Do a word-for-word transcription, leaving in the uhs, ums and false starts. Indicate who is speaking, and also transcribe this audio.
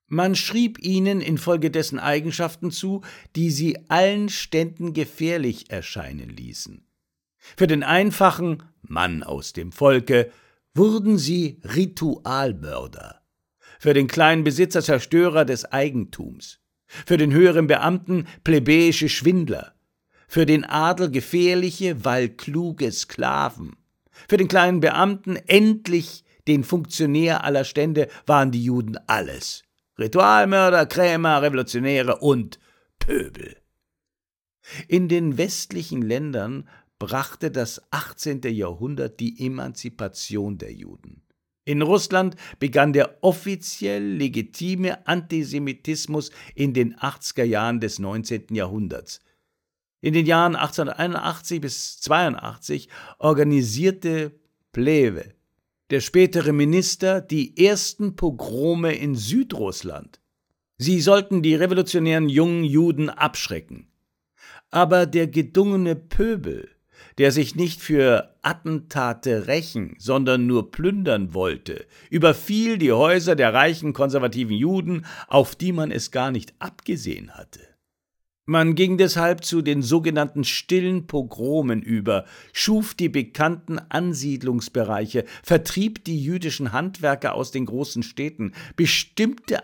Speaker 1: Man schrieb ihnen infolgedessen Eigenschaften zu, die sie allen Ständen gefährlich erscheinen ließen. Für den einfachen Mann aus dem Volke wurden sie Ritualmörder, für den kleinen Besitzer Zerstörer des Eigentums, für den höheren Beamten plebejische Schwindler, für den Adel gefährliche, weil kluge Sklaven, für den kleinen Beamten, endlich den Funktionär aller Stände, waren die Juden alles: Ritualmörder, Krämer, Revolutionäre und Pöbel. In den westlichen Ländern brachte das achtzehnte Jahrhundert die Emanzipation der Juden. In Russland begann der offiziell legitime Antisemitismus in den achtziger Jahren des neunzehnten Jahrhunderts. In den Jahren achtzehnhunderteinundachtzig bis zweiundachtzig organisierte Plehwe, der spätere Minister, die ersten Pogrome in Südrussland. Sie sollten die revolutionären jungen Juden abschrecken. Aber der gedungene Pöbel, der sich nicht für Attentate rächen, sondern nur plündern wollte, überfiel die Häuser der reichen konservativen Juden, auf die man es gar nicht abgesehen hatte. Man ging deshalb zu den sogenannten stillen Pogromen über, schuf die bekannten Ansiedlungsbereiche, vertrieb die jüdischen Handwerker aus den großen Städten, bestimmte